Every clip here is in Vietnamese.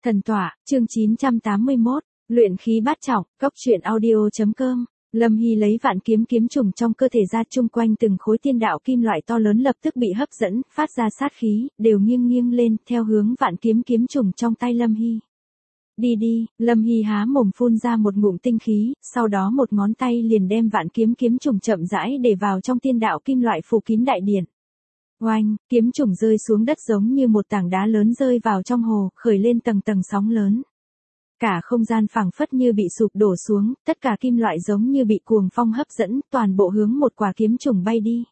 Thần tọa, chương 981, luyện khí bát trọng, góc truyện audio.com. Lâm Hy lấy vạn kiếm kiếm trùng trong cơ thể ra, chung quanh từng khối tiên đạo kim loại to lớn lập tức bị hấp dẫn, phát ra sát khí, đều nghiêng nghiêng lên, theo hướng vạn kiếm kiếm trùng trong tay Lâm Hy. Đi đi, Lâm Hy há mồm phun ra một ngụm tinh khí, sau đó một ngón tay liền đem vạn kiếm kiếm trùng chậm rãi để vào trong tiên đạo kim loại phủ kín đại điện. Oanh, kiếm trùng rơi xuống đất giống như một tảng đá lớn rơi vào trong hồ, khởi lên tầng tầng sóng lớn. Cả không gian phảng phất như bị sụp đổ xuống, tất cả kim loại giống như bị cuồng phong hấp dẫn, toàn bộ hướng một quả kiếm trùng bay đi.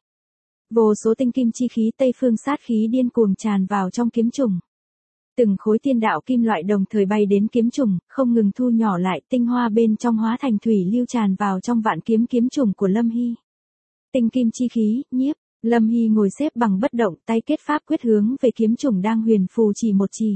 Vô số tinh kim chi khí Tây Phương sát khí điên cuồng tràn vào trong kiếm trùng. Từng khối tiên đạo kim loại đồng thời bay đến kiếm trùng, không ngừng thu nhỏ lại, tinh hoa bên trong hóa thành thủy lưu tràn vào trong vạn kiếm kiếm trùng của Lâm Hy. Tinh kim chi khí, nhiếp. Lâm Hy ngồi xếp bằng bất động, tay kết pháp quyết hướng về kiếm trùng đang huyền phù chỉ một chỉ.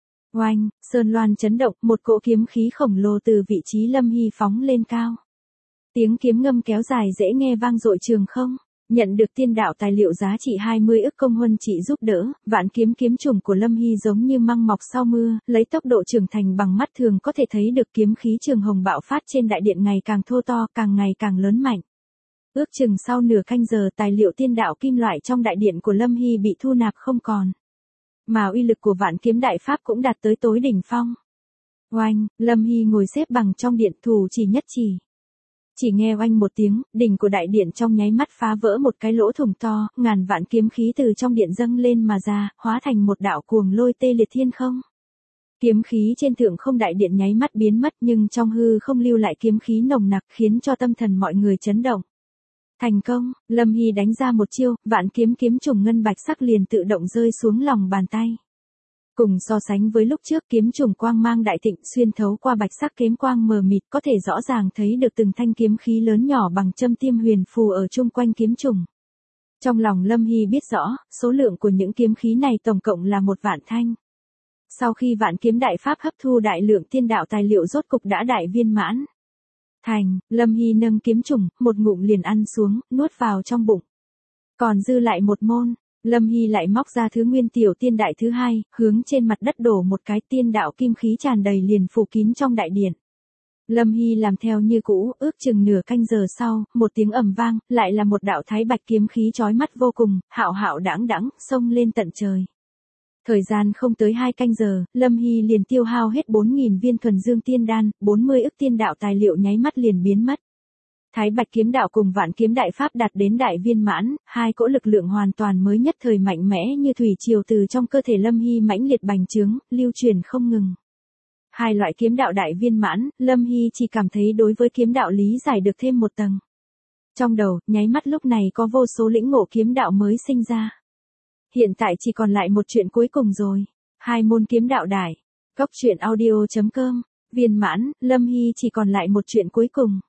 Oanh, sơn loan chấn động, một cỗ kiếm khí khổng lồ từ vị trí Lâm Hy phóng lên cao. Tiếng kiếm ngâm kéo dài dễ nghe vang dội trường không. Nhận được tiên đạo tài liệu giá trị 20 ức công huân trị giúp đỡ, vạn kiếm kiếm trùng của Lâm Hy giống như măng mọc sau mưa, lấy tốc độ trưởng thành bằng mắt thường có thể thấy được kiếm khí trường hồng bạo phát trên đại điện ngày càng thô to, càng ngày càng lớn mạnh. Ước chừng sau nửa canh giờ tài liệu tiên đạo kim loại trong đại điện của Lâm Hy bị thu nạp không còn. Mà uy lực của vạn kiếm đại pháp cũng đạt tới tối đỉnh phong. Oanh, Lâm Hy ngồi xếp bằng trong điện, thủ chỉ nhất chỉ. Chỉ nghe oanh một tiếng, đỉnh của đại điện trong nháy mắt phá vỡ một cái lỗ thủng to, ngàn vạn kiếm khí từ trong điện dâng lên mà ra, hóa thành một đạo cuồng lôi tê liệt thiên không. Kiếm khí trên thượng không đại điện nháy mắt biến mất, nhưng trong hư không lưu lại kiếm khí nồng nặc, khiến cho tâm thần mọi người chấn động. Thành công, Lâm Hy đánh ra một chiêu, vạn kiếm kiếm trùng ngân bạch sắc liền tự động rơi xuống lòng bàn tay. Cùng so sánh với lúc trước, kiếm trùng quang mang đại thịnh, xuyên thấu qua bạch sắc kiếm quang mờ mịt, có thể rõ ràng thấy được từng thanh kiếm khí lớn nhỏ bằng châm tiêm huyền phù ở chung quanh kiếm trùng. Trong lòng Lâm Hy biết rõ, số lượng của những kiếm khí này tổng cộng là 1 vạn thanh. Sau khi vạn kiếm đại pháp hấp thu đại lượng tiên đạo tài liệu rốt cục đã đại viên mãn. Thành, Lâm Hy nâng kiếm trùng, một ngụm liền ăn xuống, nuốt vào trong bụng. Còn dư lại một môn, Lâm Hy lại móc ra thứ nguyên tiểu tiên đại thứ hai, hướng trên mặt đất đổ một cái, tiên đạo kim khí tràn đầy liền phủ kín trong đại điện. Lâm Hy làm theo như cũ, ước chừng nửa canh giờ sau, một tiếng ầm vang, lại là một đạo thái bạch kiếm khí chói mắt vô cùng, hạo hạo đãng đãng, xông lên tận trời. Thời gian không tới 2 canh giờ, Lâm Hy liền tiêu hao hết 4.000 viên thuần dương tiên đan, 40 ức tiên đạo tài liệu nháy mắt liền biến mất. Thái bạch kiếm đạo cùng vạn kiếm đại pháp đạt đến đại viên mãn, hai cỗ lực lượng hoàn toàn mới nhất thời mạnh mẽ như thủy triều từ trong cơ thể Lâm Hy mãnh liệt bành trướng, lưu truyền không ngừng. Hai loại kiếm đạo đại viên mãn, Lâm Hy chỉ cảm thấy đối với kiếm đạo lý giải được thêm một tầng. Trong đầu, nháy mắt lúc này có vô số lĩnh ngộ kiếm đạo mới sinh ra. Hiện tại chỉ còn lại một chuyện cuối cùng rồi. 2 môn kiếm đạo đại. Góc truyện audio.com. Viên mãn, Lâm Hy chỉ còn lại một chuyện cuối cùng.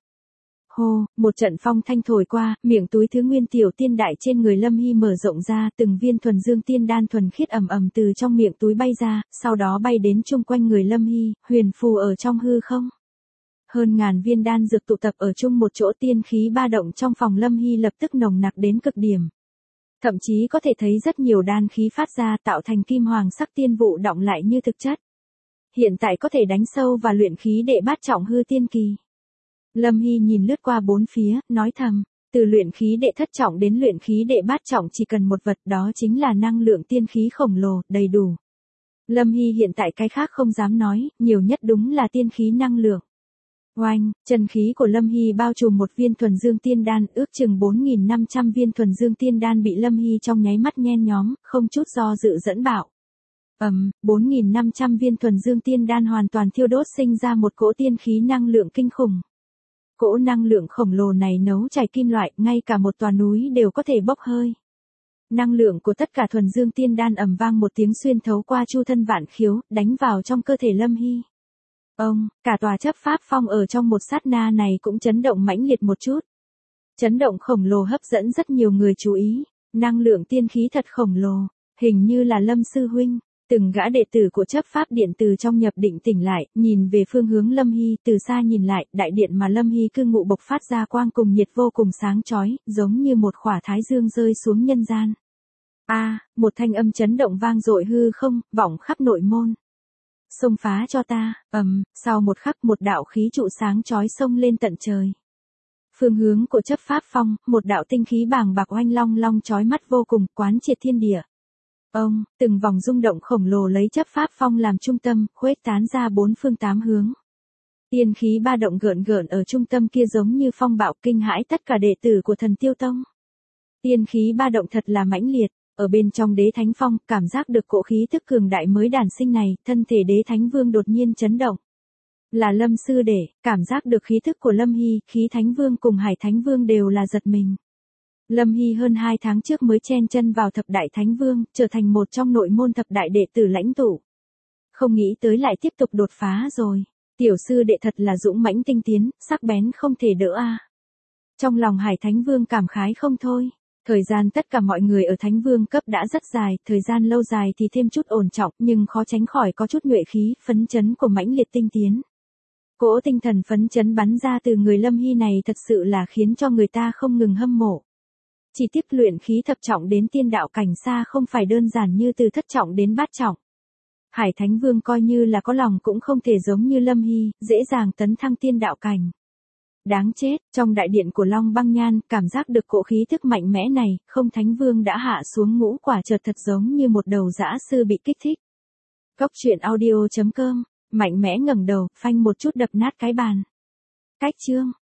Hô, một trận phong thanh thổi qua, miệng túi thứ nguyên tiểu tiên đại trên người Lâm Hy mở rộng ra, từng viên thuần dương tiên đan thuần khiết ầm ầm từ trong miệng túi bay ra, sau đó bay đến chung quanh người Lâm Hy, huyền phù ở trong hư không. Hơn ngàn viên đan dược tụ tập ở chung một chỗ, tiên khí ba động trong phòng Lâm Hy lập tức nồng nặc đến cực điểm. Thậm chí có thể thấy rất nhiều đan khí phát ra tạo thành kim hoàng sắc tiên vụ đọng lại như thực chất. Hiện tại có thể đánh sâu và luyện khí đệ bát trọng hư tiên kỳ. Lâm Hy nhìn lướt qua bốn phía, nói thầm, từ luyện khí đệ thất trọng đến luyện khí đệ bát trọng chỉ cần một vật, đó chính là năng lượng tiên khí khổng lồ, đầy đủ. Lâm Hy hiện tại cái khác không dám nói, nhiều nhất đúng là tiên khí năng lượng. Oanh, chân khí của Lâm Hy bao trùm một viên thuần dương tiên đan, ước chừng 4.500 viên thuần dương tiên đan bị Lâm Hy trong nháy mắt nhen nhóm, không chút do dự dẫn bạo. 4.500 viên thuần dương tiên đan hoàn toàn thiêu đốt sinh ra một cỗ tiên khí năng lượng kinh khủng. Cỗ năng lượng khổng lồ này nấu chảy kim loại, ngay cả một tòa núi đều có thể bốc hơi. Năng lượng của tất cả thuần dương tiên đan ầm vang một tiếng xuyên thấu qua chu thân vạn khiếu, đánh vào trong cơ thể Lâm Hy. Cả tòa chấp pháp phong ở trong một sát na này cũng chấn động mãnh liệt một chút. Chấn động khổng lồ hấp dẫn rất nhiều người chú ý. Năng lượng tiên khí thật khổng lồ, hình như là Lâm sư huynh. Từng gã đệ tử của chấp pháp điện từ trong nhập định tỉnh lại, nhìn về phương hướng Lâm Hy, từ xa nhìn lại, đại điện mà Lâm Hy cư ngụ bộc phát ra quang cùng nhiệt vô cùng sáng chói, giống như một khỏa thái dương rơi xuống nhân gian. Một thanh âm chấn động vang dội hư không, vọng khắp nội môn. xông phá cho ta, sau một khắc một đạo khí trụ sáng chói xông lên tận trời. Phương hướng của chấp pháp phong, một đạo tinh khí bàng bạc oanh long long chói mắt vô cùng, quán triệt thiên địa. Từng vòng rung động khổng lồ lấy chấp pháp phong làm trung tâm, khuếch tán ra bốn phương tám hướng. Tiên khí ba động gợn gợn ở trung tâm kia giống như phong bạo kinh hãi tất cả đệ tử của Thần Tiêu Tông. Tiên khí ba động thật là mãnh liệt, ở bên trong Đế Thánh Phong, cảm giác được cỗ khí tức cường đại mới đản sinh này, thân thể Đế Thánh Vương đột nhiên chấn động. Là Lâm sư đệ, cảm giác được khí tức của Lâm Hy, Khí Thánh Vương cùng Hải Thánh Vương đều là giật mình. Lâm Hy hơn 2 tháng trước mới chen chân vào thập đại Thánh Vương, trở thành một trong nội môn thập đại đệ tử lãnh tụ. Không nghĩ tới lại tiếp tục đột phá rồi. Tiểu sư đệ thật là dũng mãnh tinh tiến, sắc bén không thể đỡ a. Trong lòng Hải Thánh Vương cảm khái không thôi. Thời gian tất cả mọi người ở Thánh Vương cấp đã rất dài, thời gian lâu dài thì thêm chút ổn trọng, nhưng khó tránh khỏi có chút nhuệ khí, phấn chấn của mãnh liệt tinh tiến. Cỗ tinh thần phấn chấn bắn ra từ người Lâm Hy này thật sự là khiến cho người ta không ngừng hâm mộ. Chỉ tiếp luyện khí thập trọng đến tiên đạo cảnh xa không phải đơn giản như từ thất trọng đến bát trọng. Hải Thánh Vương coi như là có lòng cũng không thể giống như Lâm Hy, dễ dàng tấn thăng tiên đạo cảnh. Đáng chết, trong đại điện của Long Băng Nhan, cảm giác được cỗ khí thức mạnh mẽ này, không Thánh Vương đã hạ xuống ngũ quả chợt thật giống như một đầu dã sư bị kích thích. Cốc truyện audio.com, mạnh mẽ ngẩng đầu, phanh một chút đập nát cái bàn. Cách chương